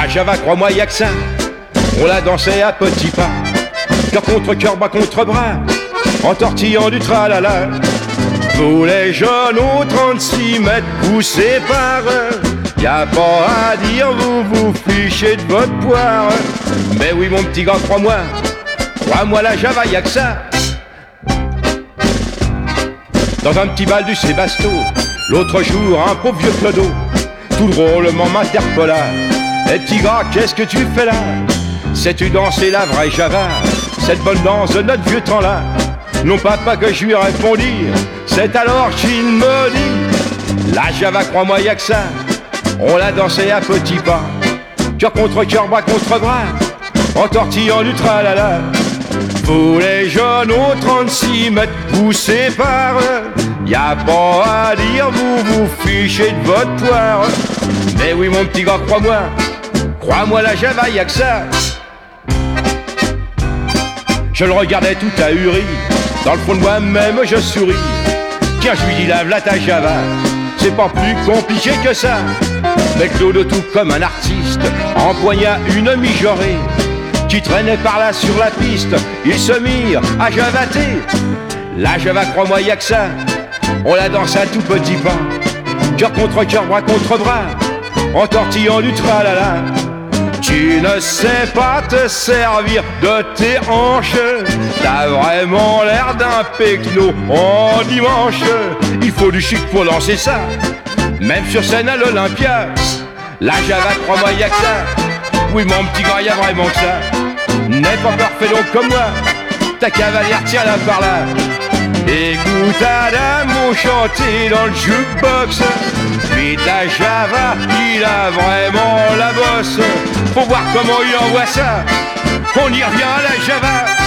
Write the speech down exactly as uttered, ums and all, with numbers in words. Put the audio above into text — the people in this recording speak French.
Java, crois-moi, y'a que ça. On la dansait à petits pas, cœur contre cœur, bras contre bras, en tortillant du tralala. Vous les jeunes aux trente-six mètres poussés par eux, y'a pas à dire, vous vous fichez de votre poire. Mais oui mon petit gars, crois-moi, crois-moi la Java, y'a que ça. Dans un petit bal du Sébasto, l'autre jour un pauvre vieux clodo, tout drôlement m'interpella. Eh petit gars, qu'est-ce que tu fais là? Sais-tu danser la vraie Java, cette bonne danse de notre vieux temps-là? Non papa que je lui répondis, c'est alors qu'il me dit, la Java, crois-moi, y'a que ça. On la dansait à petits pas, cœur contre cœur, bras contre bras, en tortillant du tralala. Vous les jeunes aux trente-six mètres poussés par eux, y'a pas à dire, vous vous fichez de votre poire. Mais oui mon petit gars, crois-moi, crois-moi la Java, y'a que ça. Je le regardais tout ahuri, dans le fond de moi-même je souris. Tiens, je lui dis, lave la ta Java, c'est pas plus compliqué que ça. Mais Claude, tout comme un artiste, empoigna une mijaurée qui traînait par là sur la piste. Ils se mirent à javater. La Java, crois-moi, y'a que ça. On la danse à tout petit pas, cœur contre cœur, bras contre bras, en tortillant du tralala. Tu ne sais pas te servir de tes hanches, t'as vraiment l'air d'un pecno en dimanche. Il faut du chic pour lancer ça, même sur scène à l'Olympia. La Java, crois-moi, y'a que ça. Oui mon petit gars, y'a vraiment que ça. N'aie pas peur, fais donc comme moi, ta cavalière, tiens-la par là. Écoute Adamo chanter dans le jukebox, puis la Java, il a vraiment la bosse. Faut voir comment il envoie ça, on y revient à la Java.